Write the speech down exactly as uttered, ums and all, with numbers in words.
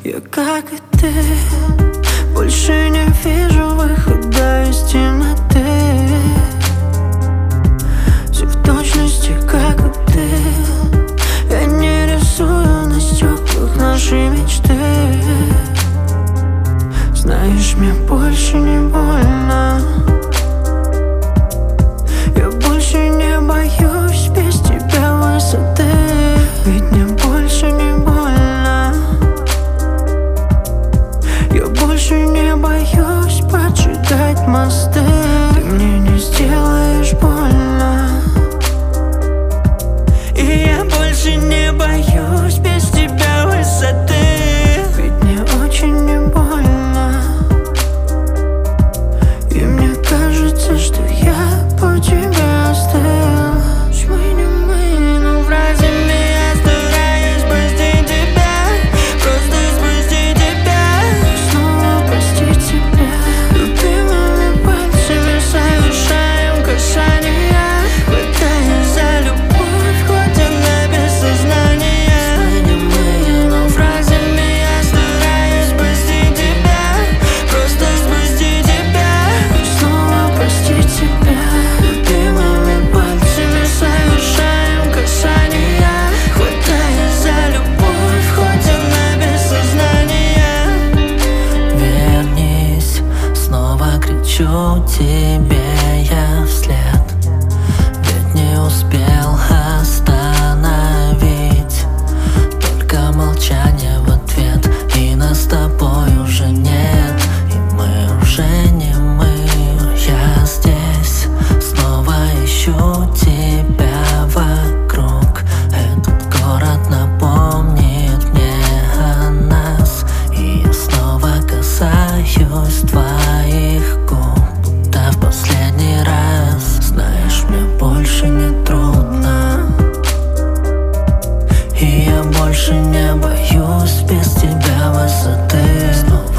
Я, как и ты, больше не вижу выхода из темноты. Все в точности, как и ты. Я не рисую на стеклах наши мечты. Знаешь, мне больше не больно. Я больше не боюсь без тебя высоты. Ведь мне больше не больно. Я больше не боюсь поджигать мосты. Ты мне не сделаешь больно. И я больше не боюсь без тебя высоты. Ведь мне очень не больно. И мне кажется, что я по тебе остыл. Мы не мы, но фразами я стараюсь спасти тебя. Просто спасти тебя. Снова простить тебя. Любимыми пальцами совершаем касания. Хватаясь за любовь, хоть она без сознания. Мы не мы, но фразами я стараюсь спасти тебя. Просто спасти тебя. Снова простить тебя. Любимыми пальцами совершаем касания. Хватаясь за любовь, хоть она без сознания. Вернись, снова кричу тебе я вслед. Ведь не успел остановить, только молчание в ответ. И нас с тобой уже нет, и мы уже не мы. Я здесь, снова ищу тебя вокруг. Этот город напомнит мне о нас. И я снова касаюсь твоих губ, будто в последний раз. Знаешь, мне больше не трудно. И я больше не боюсь без тебя высоты. Снова